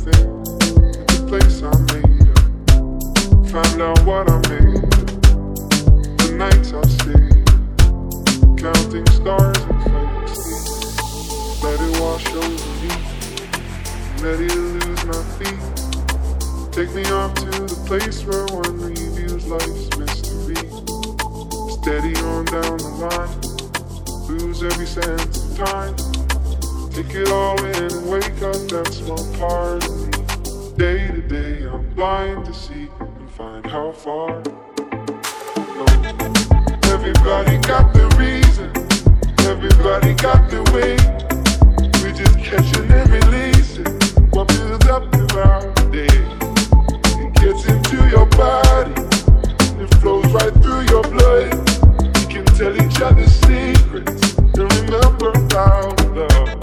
everything at the place I made up. Found out what I made up. The nights I stayed up, counting stars and fake sleep. Let it wash over me, let it lose my feet. Take me off to the place where one reviews life's mystery. Steady on down the line, lose every sense of time. Take it all in and wake up that small part of me. Day to day I'm blind to see and find how far to go. Everybody got the reason, everybody got the way. We just catching and releasing what builds up throughout the day. It gets into your body, it flows right through your blood. We can tell each other secrets and remember our love.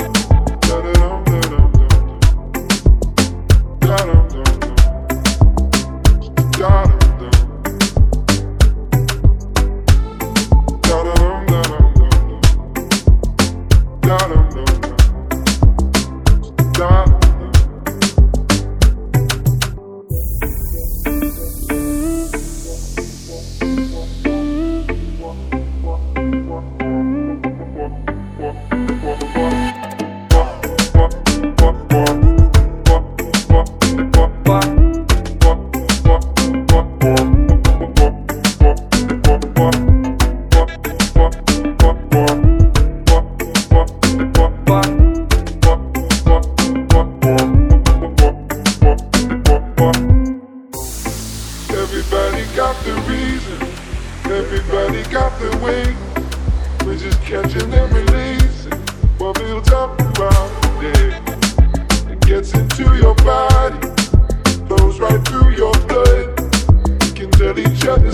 Everybody got the reason, everybody got the way. We're just catching and releasing what builds up throughout the day. It gets into your body, flows right through your blood. We can tell each other